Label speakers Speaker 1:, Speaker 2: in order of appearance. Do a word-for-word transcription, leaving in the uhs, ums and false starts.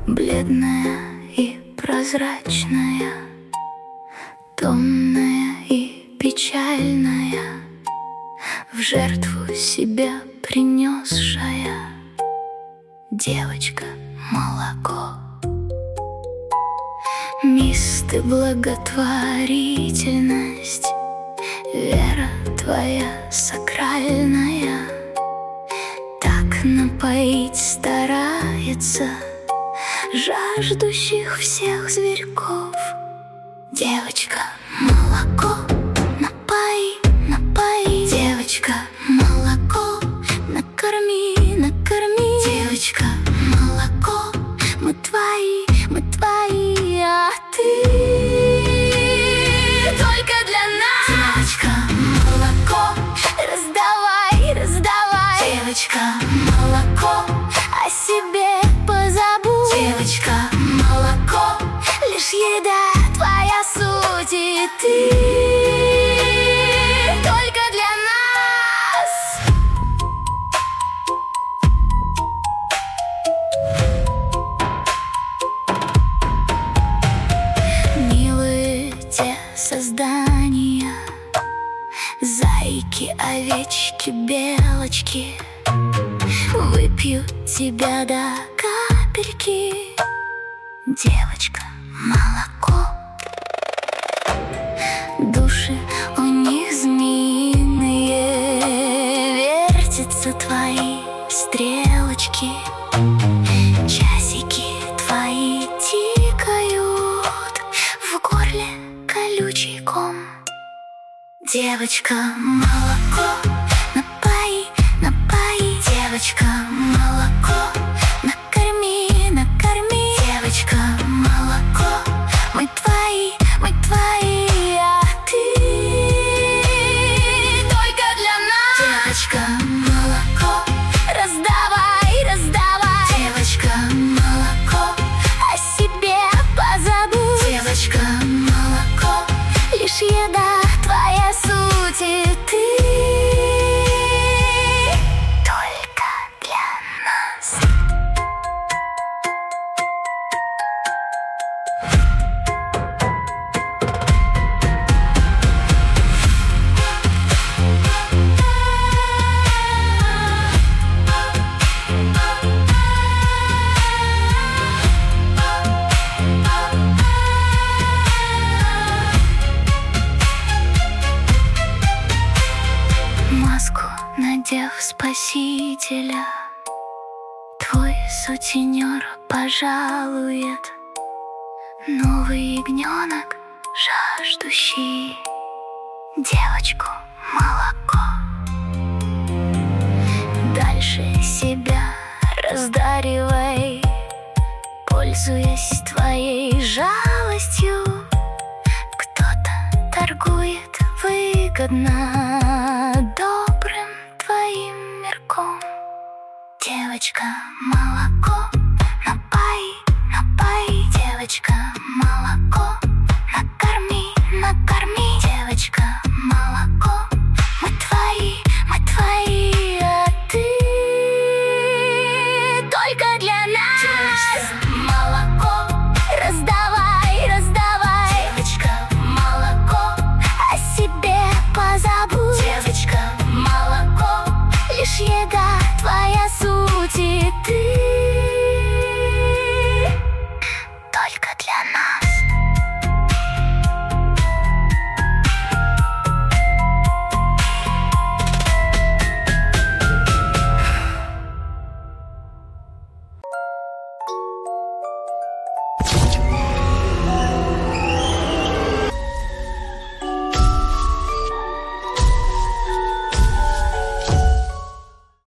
Speaker 1: Бледная и прозрачная, томная и печальная, в жертву себя принесшая девочка молоко. Мисты, благотворительность, вера твоя сакральная, так напоить старается жаждущих всех зверьков. Девочка молоко, напои, напои. Девочка молоко, накорми, накорми. Девочка молоко, мы твои, мы твои, а ты только для нас. Девочка молоко, раздавай, раздавай. Девочка молоко, о себе позабудь. Девочка молоко, лишь еда твоя суть, и ты только для нас. Милые те создания, зайки, овечки, белочки, выпью тебя до капельки. Девочка молоко, души у них змеиные, вертятся твои стрелочки, часики твои тикают, в горле колючий ком. Девочка молоко, напои, напои. Девочка молоко, накорми, накорми. Девочка молоко, мы твои, мы твои, а ты только для нас. Девочка молоко, раздавай, раздавай. Девочка молоко, о себе позабудь. Девочка молоко, лишь еда твоя суть, и ты только для нас. Маску надев спасителя, твой сутенер пожалует. Новый ягненок, жаждущий девочку молоко. Дальше себя раздаривай, пользуясь твоей жалостью. Кто-то торгует выгодно,